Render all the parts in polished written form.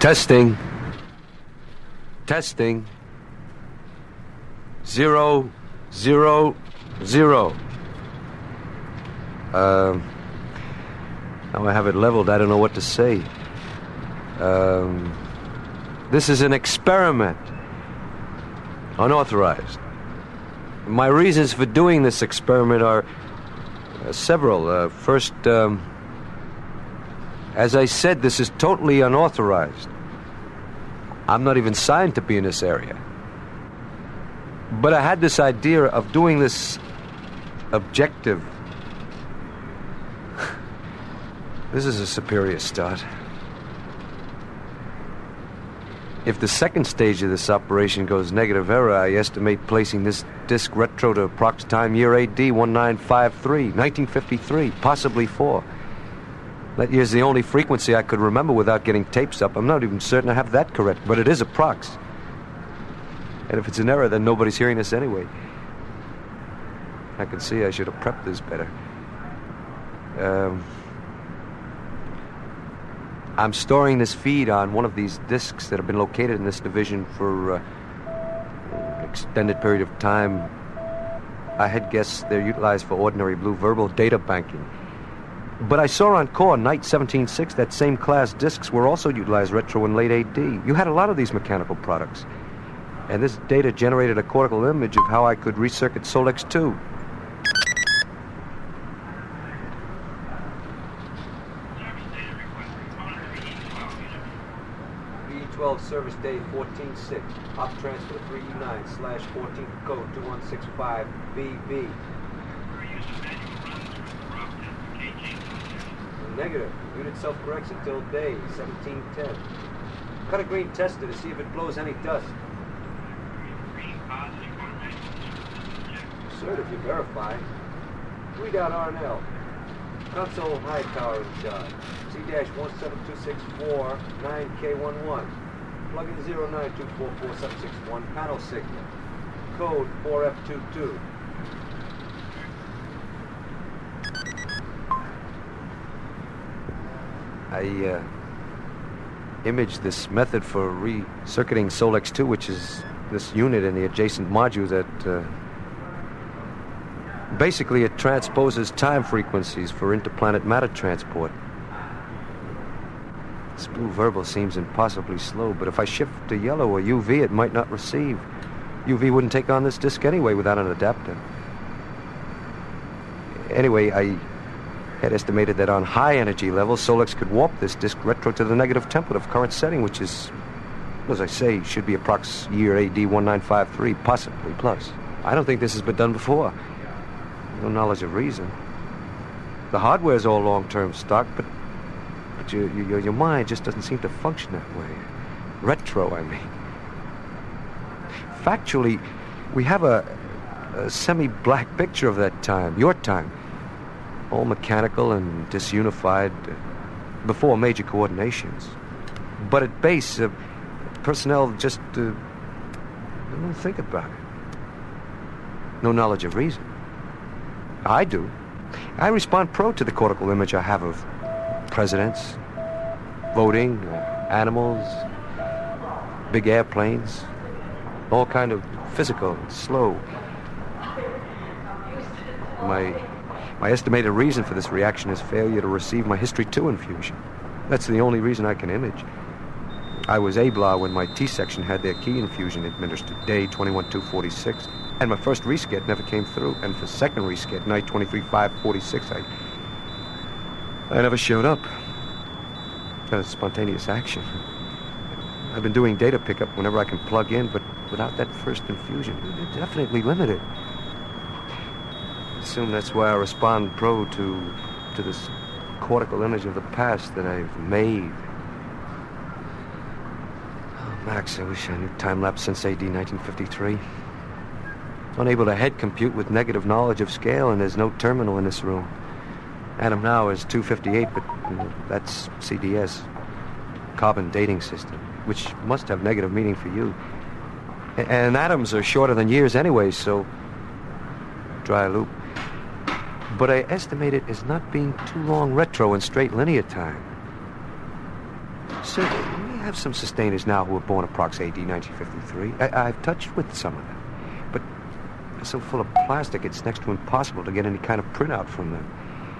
Testing. Testing. 0, 0, 0. Now I have it leveled. I don't know what to say. This is an experiment. Unauthorized. My reasons for doing this experiment are several. First, as I said, this is totally unauthorized. I'm not even signed to be in this area. But I had this idea of doing this objective. This is a superior start. If the second stage of this operation goes negative error, I estimate placing this disc retro to approx time year AD 1953, 1953, possibly 4. That year's the only frequency I could remember without getting tapes up. I'm not even certain I have that correct, but it is approx. And if it's an error, then nobody's hearing this anyway. I can see I should have prepped this better. I'm storing this feed on one of these discs that have been located in this division for an extended period of time. I had guessed they're utilized for ordinary blue verbal data banking. But I saw on Core Night 17.6 that same class discs were also utilized retro in late AD. You had a lot of these mechanical products. And this data generated a cortical image of how I could recircuit Solex 2. VE12 service day 14-6. Op transfer 3E9/14 code 2165BB. Negative. Unit self-corrects until day 1710. Cut a green tester to see if it blows any dust. Sir, if you verify. Read out RNL. Console high tower in charge. C-17264 9K11. Plug in 09244-761. Panel signal. Code 4F22. I imaged this method for recircuiting Solex 2, which is this unit in the adjacent module that basically it transposes time frequencies for interplanet matter transport. This blue verbal seems impossibly slow, but if I shift to yellow or UV, it might not receive. UV wouldn't take on this disc anyway without an adapter. Anyway, I had estimated that on high energy levels, Solex could warp this disc retro to the negative template of current setting, which is, as I say, should be approx year AD 1953, possibly plus. I don't think this has been done before. No knowledge of reason. The hardware's all long-term stock, but your mind just doesn't seem to function that way. Retro, I mean. Factually, we have a semi-black picture of that time, your time. All mechanical and disunified before major coordinations. But at base, personnel just don't think about it. No knowledge of reason. I do. I respond pro to the cortical image I have of presidents, voting, animals, big airplanes, all kind of physical, slow. My estimated reason for this reaction is failure to receive my History 2 infusion. That's the only reason I can image. I was ABLA when my T-section had their key infusion administered, day 21-246, and my first rescat never came through, and for second rescat, night 23-5-46, I never showed up. That was spontaneous action. I've been doing data pickup whenever I can plug in, but without that first infusion, it's definitely limited. I assume that's why I respond pro to this cortical image of the past that I've made. Oh, Max, I wish I knew time-lapse since AD 1953. Unable to head compute with negative knowledge of scale, and there's no terminal in this room. Atom now is 258, but that's CDS, carbon dating system, which must have negative meaning for you. And atoms are shorter than years anyway, so dry loop. But I estimate it as not being too long retro in straight linear time. So, have some sustainers now who were born approx. AD 1953. I've touched with some of them. But they're so full of plastic, it's next to impossible to get any kind of printout from them.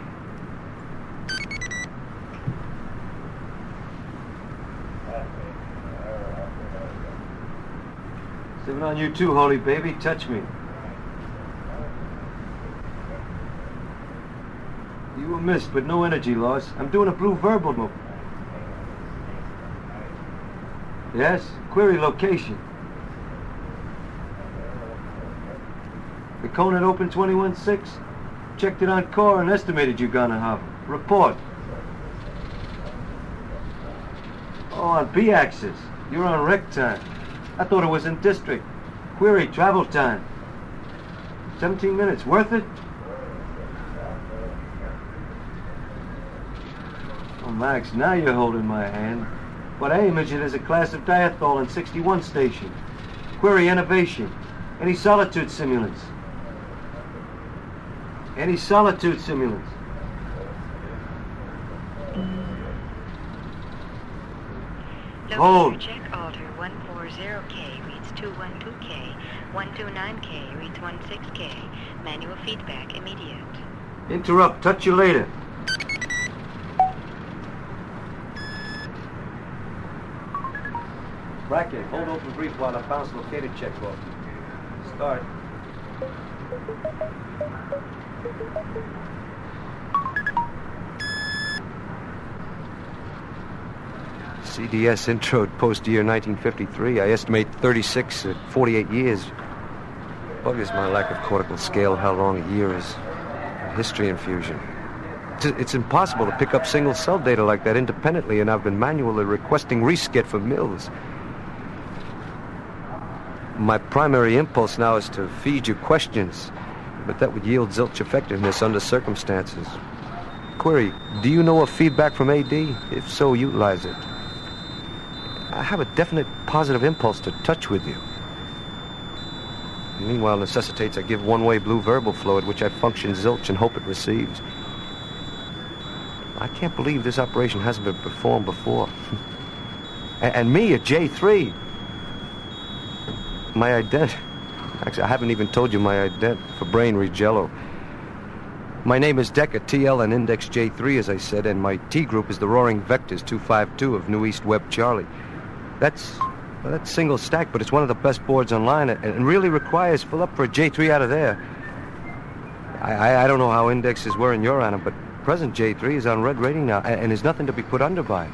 Sipping on you too, holy baby. Touch me. You were missed, but no energy loss. I'm doing a blue verbal move. Yes? Query location. The Conant open 21-6. Checked it on core and estimated you're gonna have. Report. Oh, on B-axis. You're on rec time. I thought it was in district. Query travel time. 17 minutes. Worth it? Oh, Max, now you're holding my hand. What I image it as a class of diethol in 61 station. Query innovation. Any solitude simulants? Any solitude simulants? Hold. Check alter 140K reads 212K, 129K reads 16K. Manual feedback immediate. Interrupt. Touch you later. Bracket, hold open brief while I bounce located check off. Start. CDS intro post-year 1953. I estimate 36 at 48 years. Buggers my lack of cortical scale, how long a year is. History infusion. It's impossible to pick up single cell data like that independently, and I've been manually requesting reskit for Mills. My primary impulse now is to feed you questions, but that would yield zilch effectiveness under circumstances. Query, do you know of feedback from AD? If so, utilize it. I have a definite positive impulse to touch with you. Meanwhile, necessitates I give one-way blue verbal flow at which I function zilch and hope it receives. I can't believe this operation hasn't been performed before. And me at J3. My ident... Actually, I haven't even told you my ident for brain regello. My name is Decker, TL, and index J3, as I said, and my T group is the Roaring Vectors 252 of New East Web Charlie. That's single stack, but it's one of the best boards online and really requires fill up for a J3 out of there. I don't know how indexes were in your annum, but present J3 is on red rating now, and there's nothing to be put under by.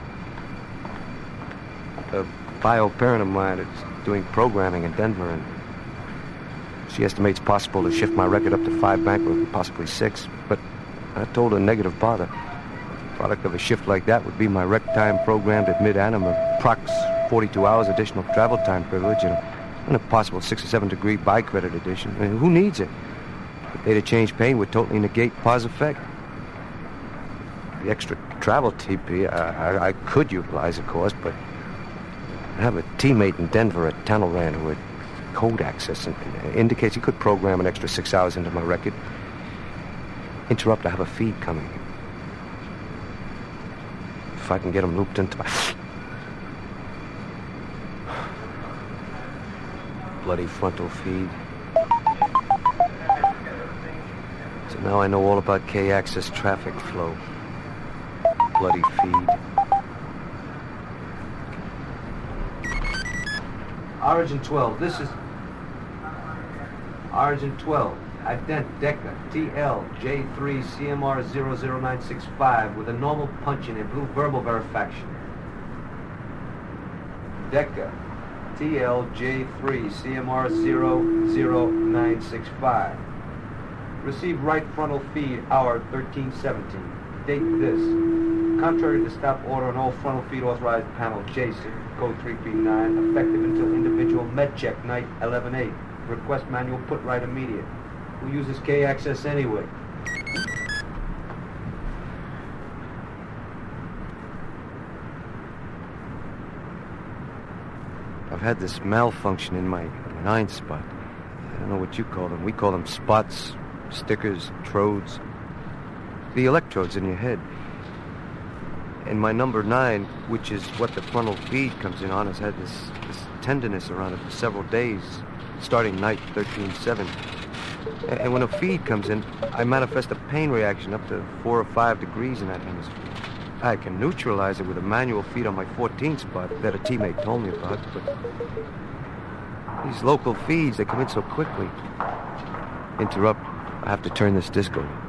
A bio-parent of mine is doing programming in Denver, and she estimates possible to shift my record up to 5 bankroll, possibly 6, but I told her negative bother. The product of a shift like that would be my rec time programmed at mid-annum, approx 42 hours additional travel time privilege, and a possible 6 or 7 degree bi-credit addition. I mean, who needs it? The data change pain would totally negate pause effect. The extra travel TP, I could utilize, of course, but I have a teammate in Denver at Tunnelran who had code access and indicates he could program an extra 6 hours into my record. Interrupt, I have a feed coming. If I can get him looped into my... bloody frontal feed. So now I know all about K-axis traffic flow. Bloody feed. Origin 12, this is... Origin 12, ident Deca, TL, J3, CMR 00965 with a normal punch-in and blue verbal verification. Deca, TL, J3, CMR 00965. Receive right frontal feed, hour 1317. Date this. Contrary to stop order on all frontal feed authorized panel Jason, code 339, effective until individual med check night 11/8. Request manual put right immediate. Who uses K-access anyway? I've had this malfunction in my 9 spot. I don't know what you call them. We call them spots, stickers, trodes. The electrodes in your head. And my number 9, which is what the frontal feed comes in on, has had this tenderness around it for several days, starting night 13-7. And when a feed comes in, I manifest a pain reaction up to 4 or 5 degrees in that hemisphere. I can neutralize it with a manual feed on my 14th spot that a teammate told me about, but these local feeds, they come in so quickly. Interrupt. I have to turn this disc over.